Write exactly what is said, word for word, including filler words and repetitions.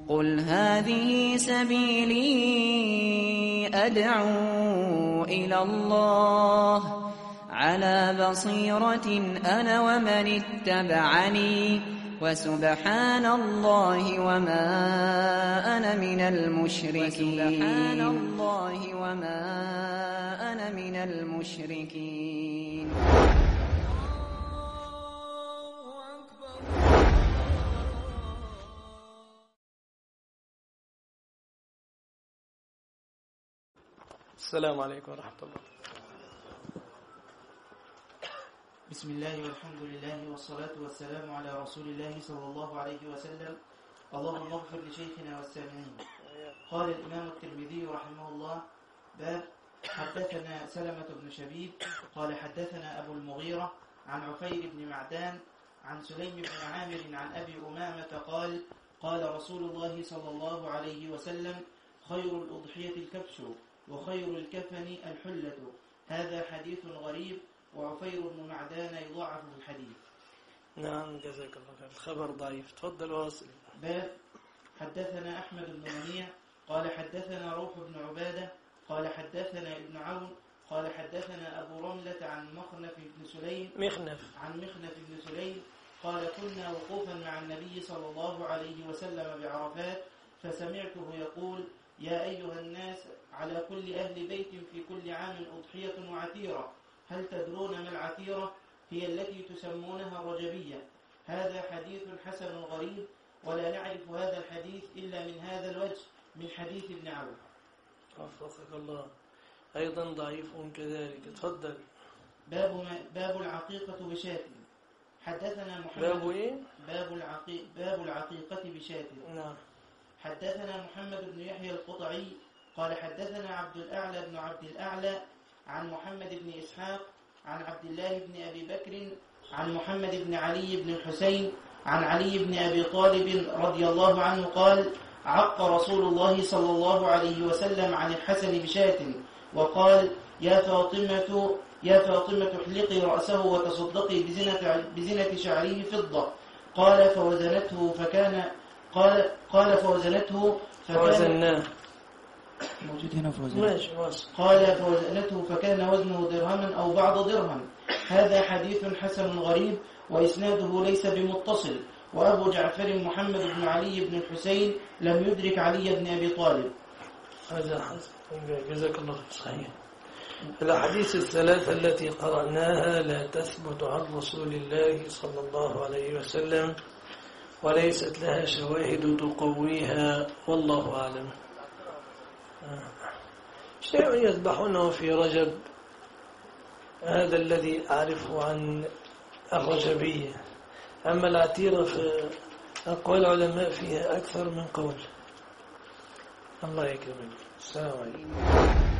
قل هذه سبيلي أدعو إلى الله على بصيرة أنا ومن اتبعني وسبحان الله وما أنا من المشركين سبحان الله وما أنا من المشركين. السلام عليكم ورحمة الله. بسم الله والحمد لله والصلاة والسلام على رسول الله صلى الله عليه وسلم. اللهم اغفر لشيخنا والسامعين. قال الإمام الترمذي رحمه الله: باب حدثنا سلمة بن شبيب قال حدثنا أبو المغيرة عن عفير بن معدان عن سليم بن عامر عن أبي أمامة قال: قال رسول الله صلى الله عليه وسلم: خير الأضحية الكبش وخير الكفن الحلة. هذا حديث غريب، وعفير بن معدان يضاعف في الحديث. نعم جزاك الله خير. الخبر ضعيف. تفضل واصل. باب حدثنا أحمد بن منيع قال حدثنا روح بن عبادة قال حدثنا ابن عون قال حدثنا أبو رملة عن مخنف بن سليم مخنف عن مخنف بن سليم قال: كنا وقوفا مع النبي صلى الله عليه وسلم بعرفات، فسمعته يقول: يا أيها الناس، على كل أهل بيت في كل عام أضحية وعتيرة. هل تدرون ما العتيرة؟ هي التي تسمونها الرجبية. هذا حديث حسن غريب، ولا نعرف هذا الحديث إلا من هذا الوجه، من حديث ابن عون. وفقك الله. أيضا ضعيف كذلك. تفضل. باب, ما باب العقيقة بشاة. حدثنا محمد باب إيه؟ باب, العقي... باب العقيقة بشاة. نعم. حدثنا محمد بن يحيى القطعي قال حدثنا عبد الأعلى بن عبد الأعلى عن محمد بن إسحاق عن عبد الله بن أبي بكر عن محمد بن علي بن الحسين عن علي بن أبي طالب رضي الله عنه قال: عق رسول الله صلى الله عليه وسلم عن الحسن بشاة، وقال: يا فاطمة يا فاطمة احلقي رأسه وتصدقي بزنة, بزنة شعره فضة. قال فوزنته فكان قال قال فوزنته فوزناه موجود هنا ماشي. قال فوزنته فكان وزنه درهما أو بعض درهم. هذا حديث حسن غريب، وإسناده ليس بمتصل، وأبو جعفر محمد بن علي بن الحسين لم يدرك علي بن أبي طالب. هذا حسن. جزاك الله صحيح. الأحاديث الثلاثة التي قرأناها لا تثبت عن رسول الله صلى الله عليه وسلم، وليست لها شواهد تقويها، والله أعلم. شيء يذبحونه في رجب، هذا الذي أعرفه عن الرجبية. أما العتيرة فأقوال العلماء فيها أكثر من قول. الله يكرمك. السلام عليكم.